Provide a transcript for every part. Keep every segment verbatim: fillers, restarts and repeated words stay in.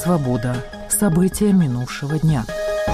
Свобода. События минувшего дня.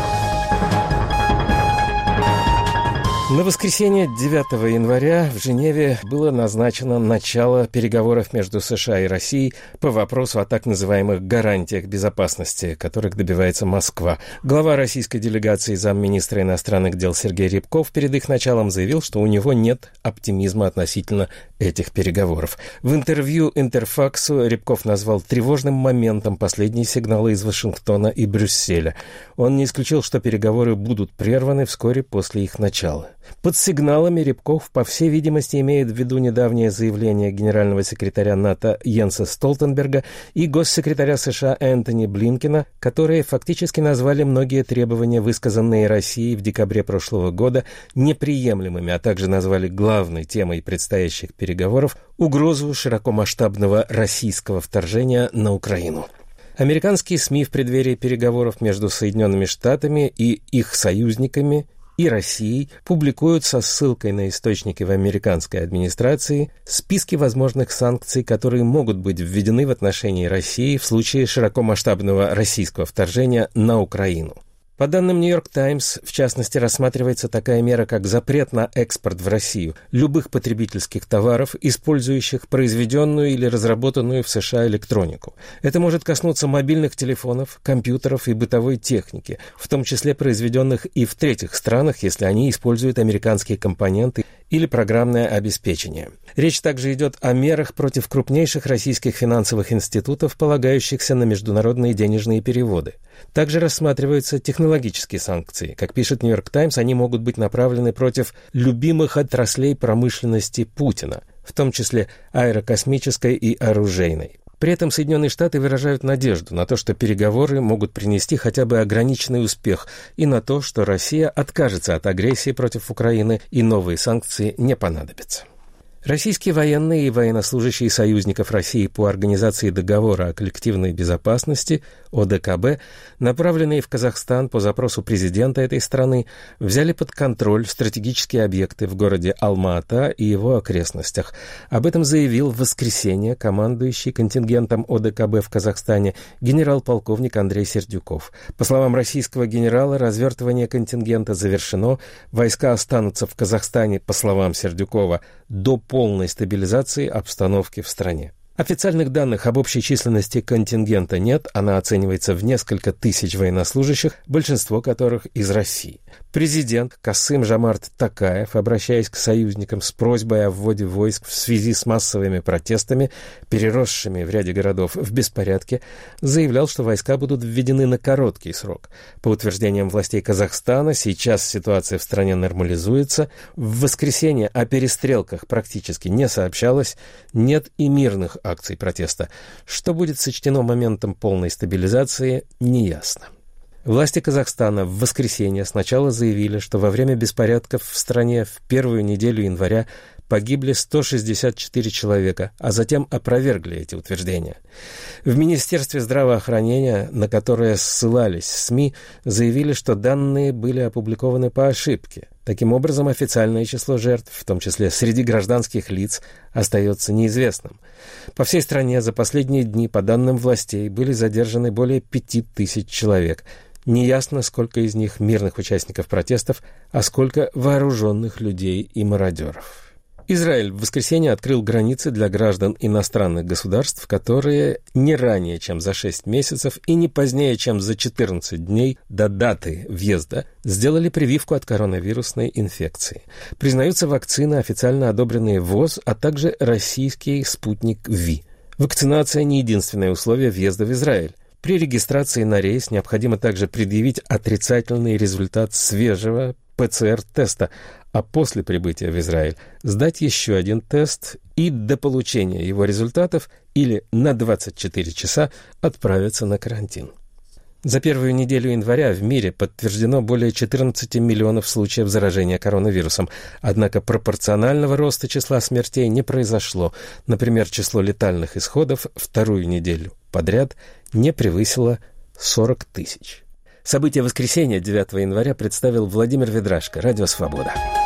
На воскресенье девятого января в Женеве было назначено начало переговоров между США и Россией по вопросу о так называемых гарантиях безопасности, которых добивается Москва. Глава российской делегации замминистра иностранных дел Сергей Рябков перед их началом заявил, что у него нет оптимизма относительно этих переговоров. В интервью «Интерфаксу» Рябков назвал тревожным моментом последние сигналы из Вашингтона и Брюсселя. Он не исключил, что переговоры будут прерваны вскоре после их начала. Под сигналами Рябков, по всей видимости, имеет в виду недавнее заявление генерального секретаря НАТО Йенса Столтенберга и госсекретаря США Энтони Блинкена, которые фактически назвали многие требования, высказанные Россией в декабре прошлого года, неприемлемыми, а также назвали главной темой предстоящих переговоров угрозу широкомасштабного российского вторжения на Украину. Американские СМИ в преддверии переговоров между Соединенными Штатами и их союзниками и Россией публикуют со ссылкой на источники в американской администрации списки возможных санкций, которые могут быть введены в отношении России в случае широкомасштабного российского вторжения на Украину. По данным «Нью-Йорк Таймс», в частности, рассматривается такая мера, как запрет на экспорт в Россию любых потребительских товаров, использующих произведенную или разработанную в США электронику. Это может коснуться мобильных телефонов, компьютеров и бытовой техники, в том числе произведенных и в третьих странах, если они используют американские компоненты или программное обеспечение. Речь также идет о мерах против крупнейших российских финансовых институтов, полагающихся на международные денежные переводы. Также рассматриваются технологические санкции. Как пишет «Нью-Йорк Таймс», они могут быть направлены против любимых отраслей промышленности Путина, в том числе аэрокосмической и оружейной. При этом Соединенные Штаты выражают надежду на то, что переговоры могут принести хотя бы ограниченный успех, и на то, что Россия откажется от агрессии против Украины и новые санкции не понадобятся. Российские военные и военнослужащие союзников России по Организации договора о коллективной безопасности, О Дэ Ка Бэ, направленные в Казахстан по запросу президента этой страны, взяли под контроль стратегические объекты в городе Алма-Ата и его окрестностях. Об этом заявил в воскресенье командующий контингентом О Дэ Ка Бэ в Казахстане генерал-полковник Андрей Сердюков. По словам российского генерала, развертывание контингента завершено, войска останутся в Казахстане, по словам Сердюкова, до полной стабилизации обстановки в стране. Официальных данных об общей численности контингента нет, она оценивается в несколько тысяч военнослужащих, большинство которых из России. Президент Касым-Жомарт Токаев, обращаясь к союзникам с просьбой о вводе войск в связи с массовыми протестами, переросшими в ряде городов в беспорядке, заявлял, что войска будут введены на короткий срок. По утверждениям властей Казахстана, сейчас ситуация в стране нормализуется. В воскресенье о перестрелках практически не сообщалось, нет и мирных акций протеста. Что будет сочтено моментом полной стабилизации, неясно. Власти Казахстана в воскресенье сначала заявили, что во время беспорядков в стране в первую неделю января погибли сто шестьдесят четыре человека, а затем опровергли эти утверждения. В Министерстве здравоохранения, на которое ссылались СМИ, заявили, что данные были опубликованы по ошибке. Таким образом, официальное число жертв, в том числе среди гражданских лиц, остается неизвестным. По всей стране за последние дни, по данным властей, были задержаны более пяти тысяч человек. Неясно, сколько из них мирных участников протестов, а сколько вооруженных людей и мародеров. Израиль в воскресенье открыл границы для граждан иностранных государств, которые не ранее, чем за шесть месяцев и не позднее, чем за четырнадцать дней до даты въезда, сделали прививку от коронавирусной инфекции. Признаются вакцины, официально одобренные ВОЗ, а также российский спутник Ви. Вакцинация не единственное условие въезда в Израиль. При регистрации на рейс необходимо также предъявить отрицательный результат свежего Пэ Цэ эр-теста, а после прибытия в Израиль сдать еще один тест и до получения его результатов или на двадцать четыре часа отправиться на карантин. За первую неделю января в мире подтверждено более четырнадцати миллионов случаев заражения коронавирусом, однако пропорционального роста числа смертей не произошло. Например, число летальных исходов вторую неделю подряд не превысило сорок тысяч. События воскресенья девятого января представил Владимир Ведрашко, Радио Свобода.